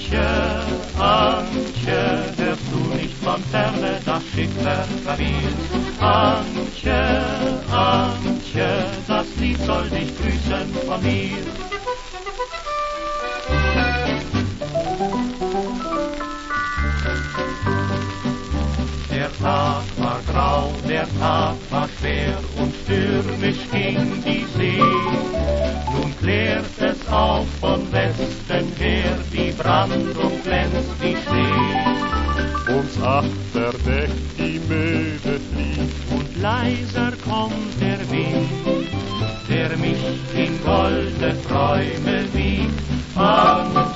Antje, hörst du nicht von ferne das Schiffwerk klavieren? Antje, Antje, das Lied soll dich grüßen von mir. Der Tag war grau, der Tag war schwer und stürmisch ging die See. Nun klärt es auf von Westen her, die Brandung glänzt wie Schnee. Uns Achterdeck die Möwe fliegt und leiser kommt der Wind, der mich in goldene Träume wiegt.